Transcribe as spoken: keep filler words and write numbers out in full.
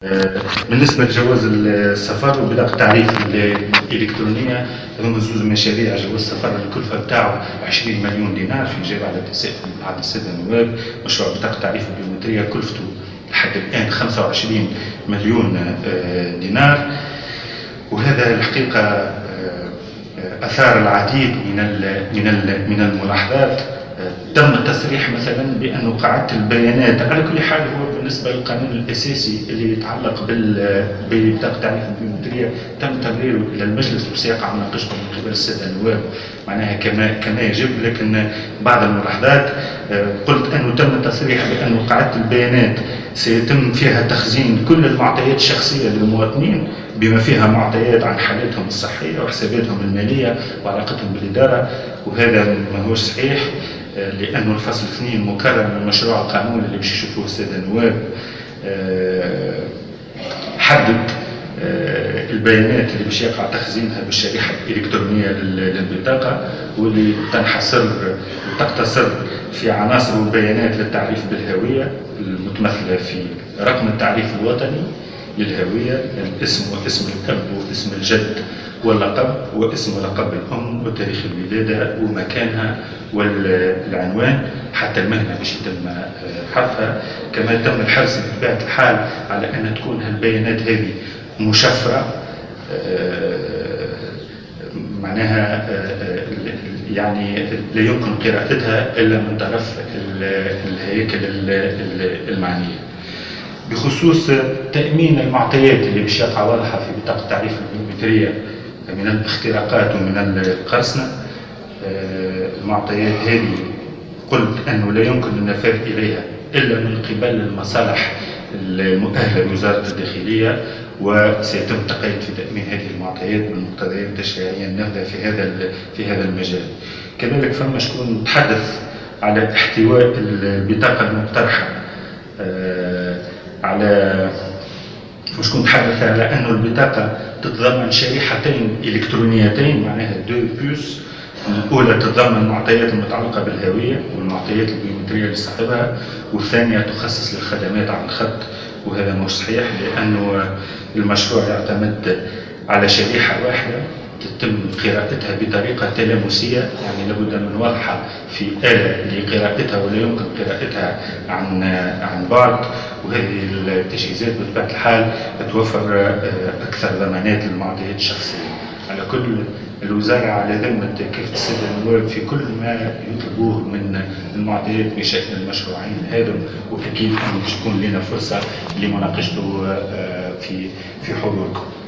بالنسبة لجواز السفر وبطاقة التعريف الإلكترونية، هما زوز مشاريع. جواز السفر الكلفة بتاعه عشرين مليون دينار في جاب على عدد السادة النواب. مشروع بطاقة التعريف البيومترية كلفته لحد الآن خمسة وعشرين مليون دينار، وهذا الحقيقة أثار العديد من من من الملاحظات. تم التصريح مثلا بأن قاعدة البيانات على كل حال هو بالنسبة للقانون الأساسي اللي يتعلق ببطاقة التعريف البيومترية تم تبريره إلى المجلس وسيقع مناقشته من قبل السادة النواب معناها كما كما يجب. لكن بعض الملاحظات قلت أنه تم التصريح بأن قاعدة البيانات سيتم فيها تخزين كل المعطيات الشخصية للمواطنين بما فيها معطيات عن حالتهم الصحية وحساباتهم المالية وعلاقتهم بالإدارة، وهذا ما هوش صحيح، لأنه الفصل اثنين مكرر من مشروع القانون اللي باش يشوفوه السادة النواب حدد البيانات اللي باش يقع تخزينها بالشريحة الإلكترونية للبطاقة، واللي تنحصر وتقتصر في عناصر وبيانات للتعريف بالهوية المتمثلة في رقم التعريف الوطني للهوية، الاسم واسم الأب واسم الجد واللقب واسم ولقب الأم وتاريخ الولادة ومكانها والعنوان حتى المهنة باش يتم حذفها. كما تم الحرص بطبيعة الحال على أن تكون البيانات هذه مشفرة، معناها يعني لا يمكن قراءتها إلا من طرف الهياكل المعنية. بخصوص تأمين المعطيات اللي باش يقع واضحة في بطاقة التعريف البيومترية من الاختراقات ومن القرصنة، المعطيات هذه قلت أنه لا يمكن النفاذ إليها إلا من قبل المصالح المؤهلة لوزارة الداخلية، وسيتم التقيد في تأمين هذه المعطيات بالمقتضيات التشريعية النافذة في هذا في هذا المجال. كذلك فما شكون تحدث على احتواء البطاقة المقترحة على وشكون تحدث على أن البطاقة تتضمن شريحتين إلكترونيتين، معناها دو بوس. الأولى تتضمن المعطيات المتعلقة بالهوية والمعطيات البيومترية لصاحبها، والثانية تخصص للخدمات عن الخط، وهذا مش صحيح لأنه المشروع يعتمد على شريحة واحدة تتم قراءتها بطريقة تلامسية، يعني لابد من وضعها في آلة لقراءتها ولا يمكن قراءتها عن عن بعد، وهذه التجهيزات بطبيعة الحال توفر أكثر ضمانات للمعطيات الشخصية. على كل الوزارة على ذمة كافة السادة النواب في كل ما يطلبوه من المعطيات بشأن المشروعين هذم، وأكيد أن تكون لنا فرصة لمناقشته في في حضوركم.